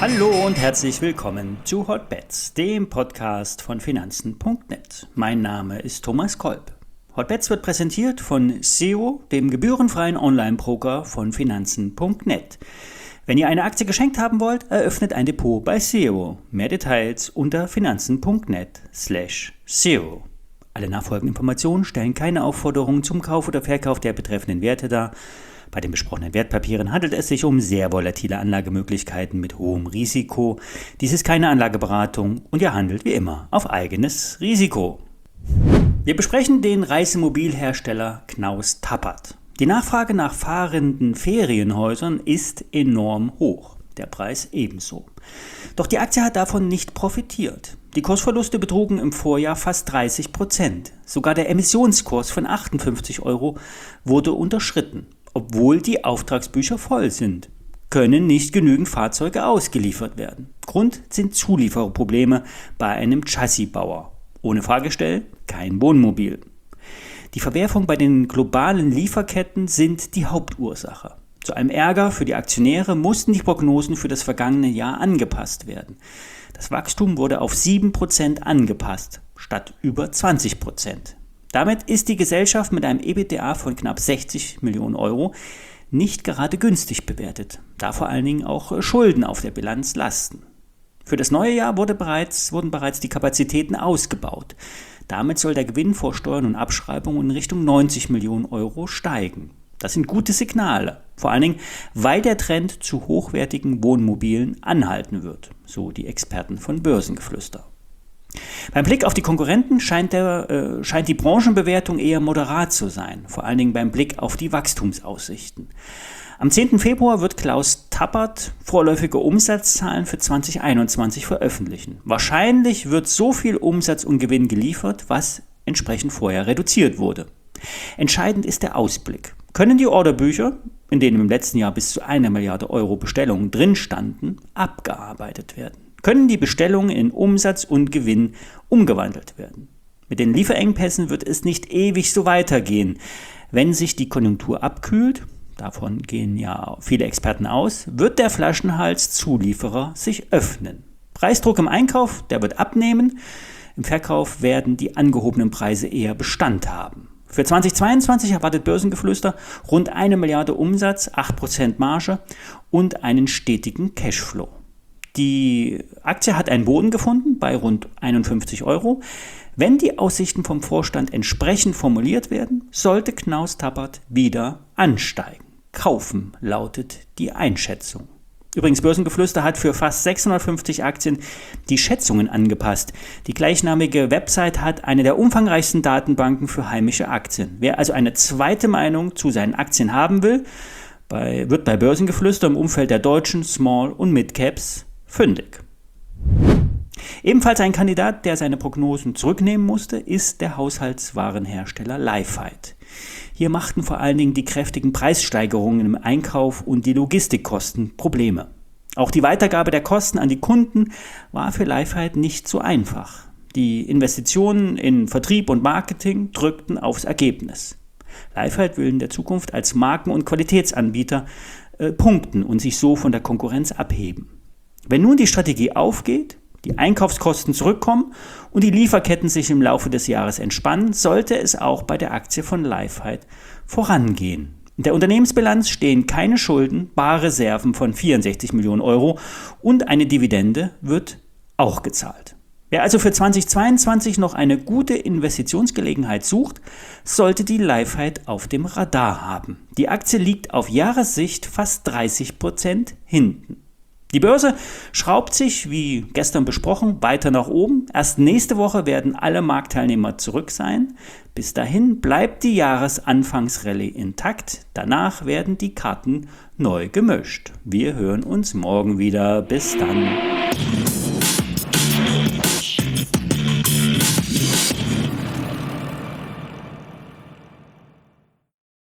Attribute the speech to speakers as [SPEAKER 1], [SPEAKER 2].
[SPEAKER 1] Hallo und herzlich willkommen zu Hotbets, dem Podcast von Finanzen.net. Mein Name ist Thomas Kolb. Hotbets wird präsentiert von SEO, dem gebührenfreien Online-Broker von Finanzen.net. Wenn ihr eine Aktie geschenkt haben wollt, eröffnet ein Depot bei SEO. Mehr Details unter finanzen.net/SEO. Alle nachfolgenden Informationen stellen keine Aufforderung zum Kauf oder Verkauf der betreffenden Werte dar. Bei den besprochenen Wertpapieren handelt es sich um sehr volatile Anlagemöglichkeiten mit hohem Risiko. Dies ist keine Anlageberatung und ihr handelt wie immer auf eigenes Risiko. Wir besprechen den Reisemobilhersteller Knaus Tabbert. Die Nachfrage nach fahrenden Ferienhäusern ist enorm hoch, der Preis ebenso. Doch die Aktie hat davon nicht profitiert. Die Kursverluste betrugen im Vorjahr fast 30%. Sogar der Emissionskurs von 58 € wurde unterschritten. Obwohl die Auftragsbücher voll sind, können nicht genügend Fahrzeuge ausgeliefert werden. Grund sind Zuliefererprobleme bei einem Chassisbauer. Ohne Fahrgestell kein Wohnmobil. Die Verwerfung bei den globalen Lieferketten sind die Hauptursache. Zu einem Ärger für die Aktionäre mussten die Prognosen für das vergangene Jahr angepasst werden. Das Wachstum wurde auf 7% angepasst, statt über 20%. Damit ist die Gesellschaft mit einem EBITDA von knapp 60 Millionen € nicht gerade günstig bewertet, da vor allen Dingen auch Schulden auf der Bilanz lasten. Für das neue Jahr wurden bereits die Kapazitäten ausgebaut. Damit soll der Gewinn vor Steuern und Abschreibungen in Richtung 90 Millionen € steigen. Das sind gute Signale, vor allen Dingen, weil der Trend zu hochwertigen Wohnmobilen anhalten wird, so die Experten von Börsengeflüster. Beim Blick auf die Konkurrenten scheint die Branchenbewertung eher moderat zu sein, vor allen Dingen beim Blick auf die Wachstumsaussichten. Am 10. Februar wird Knaus Tabbert vorläufige Umsatzzahlen für 2021 veröffentlichen. Wahrscheinlich wird so viel Umsatz und Gewinn geliefert, was entsprechend vorher reduziert wurde. Entscheidend ist der Ausblick. Können die Orderbücher, in denen im letzten Jahr bis zu 1 Milliarde € Bestellungen drin standen, abgearbeitet werden? Können die Bestellungen in Umsatz und Gewinn umgewandelt werden? Mit den Lieferengpässen wird es nicht ewig so weitergehen. Wenn sich die Konjunktur abkühlt, davon gehen ja viele Experten aus, wird der Flaschenhals Zulieferer sich öffnen. Preisdruck im Einkauf, der wird abnehmen. Im Verkauf werden die angehobenen Preise eher Bestand haben. Für 2022 erwartet Börsengeflüster rund 1 Milliarde Umsatz, 8% Marge und einen stetigen Cashflow. Die Aktie hat einen Boden gefunden bei rund 51 €. Wenn die Aussichten vom Vorstand entsprechend formuliert werden, sollte Knaus Tabbert wieder ansteigen. Kaufen lautet die Einschätzung. Übrigens, Börsengeflüster hat für fast 650 Aktien die Schätzungen angepasst. Die gleichnamige Website hat eine der umfangreichsten Datenbanken für heimische Aktien. Wer also eine zweite Meinung zu seinen Aktien haben will, wird bei Börsengeflüster im Umfeld der deutschen Small- und Mid-Caps fündig. Ebenfalls ein Kandidat, der seine Prognosen zurücknehmen musste, ist der Haushaltswarenhersteller Lifehide. Hier machten vor allen Dingen die kräftigen Preissteigerungen im Einkauf und die Logistikkosten Probleme. Auch die Weitergabe der Kosten an die Kunden war für Lifehide nicht so einfach. Die Investitionen in Vertrieb und Marketing drückten aufs Ergebnis. Lifehide will in der Zukunft als Marken- und Qualitätsanbieter punkten und sich so von der Konkurrenz abheben. Wenn nun die Strategie aufgeht, die Einkaufskosten zurückkommen und die Lieferketten sich im Laufe des Jahres entspannen, sollte es auch bei der Aktie von Lifehide vorangehen. In der Unternehmensbilanz stehen keine Schulden, Barreserven von 64 Millionen € und eine Dividende wird auch gezahlt. Wer also für 2022 noch eine gute Investitionsgelegenheit sucht, sollte die Lifehide auf dem Radar haben. Die Aktie liegt auf Jahressicht fast 30% hinten. Die Börse schraubt sich, wie gestern besprochen, weiter nach oben. Erst nächste Woche werden alle Marktteilnehmer zurück sein. Bis dahin bleibt die Jahresanfangsrallye intakt. Danach werden die Karten neu gemischt. Wir hören uns morgen wieder. Bis dann.